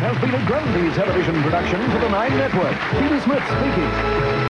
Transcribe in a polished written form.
has been a Grundy television production for the Nine Network. Peter Smith speaking.